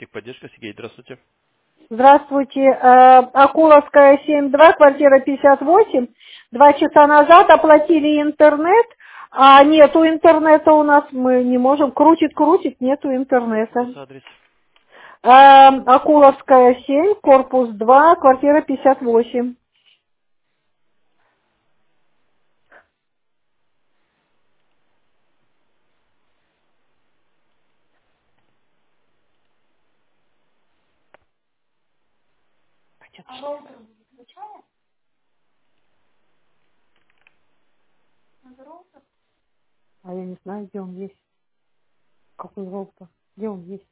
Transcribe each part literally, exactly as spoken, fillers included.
Техподдержка, Сергей, здравствуйте. Здравствуйте. Э, Акуловская, семь два, квартира пятьдесят восемь. Два часа назад оплатили интернет, а нету интернета у нас, мы не можем. Крутит, крутит, нету Какой у вас интернета. адрес? Э, Акуловская, семь, корпус два, квартира пятьдесят восемь. А я не знаю, где он есть. Какой роутер? Где он есть?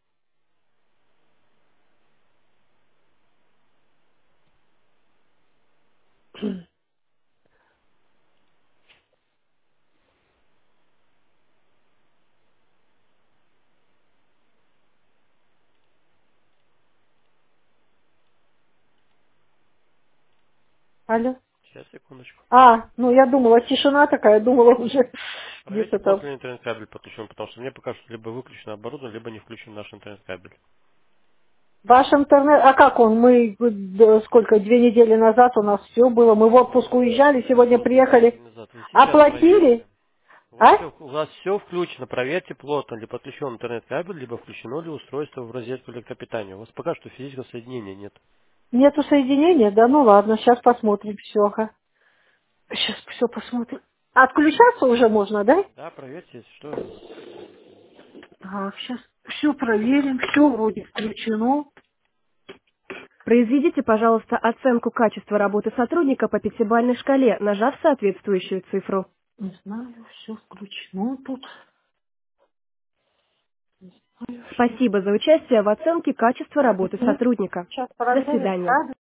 Алло? Сейчас, секундочку. А, ну я думала, тишина такая, думала уже Проверьте, где-то плотно там. ли интернет-кабель подключен, потому что мне пока что либо выключено оборудование, либо не включен наш интернет-кабель. Ваш интернет, а как он? Мы э, д- сколько, две недели назад у нас все было, мы в отпуск уезжали, сегодня Что две недели приехали, назад? Вы сейчас оплатили, проверьте. У вас а? все, у вас все включено. Проверьте, плотно ли подключен интернет-кабель, либо включено ли устройство в розетку электропитания. У вас пока что физического соединения нет. Нету соединения? Да ну ладно, сейчас посмотрим все. Сейчас все посмотрим. Отключаться уже можно, да? Да, проверьте, если что. Так, сейчас все проверим, все вроде включено. Произведите, пожалуйста, оценку качества работы сотрудника по пятибалльной шкале, нажав соответствующую цифру. Не знаю, все включено тут. Спасибо за участие в оценке качества работы сотрудника. Сейчас До проверим. свидания.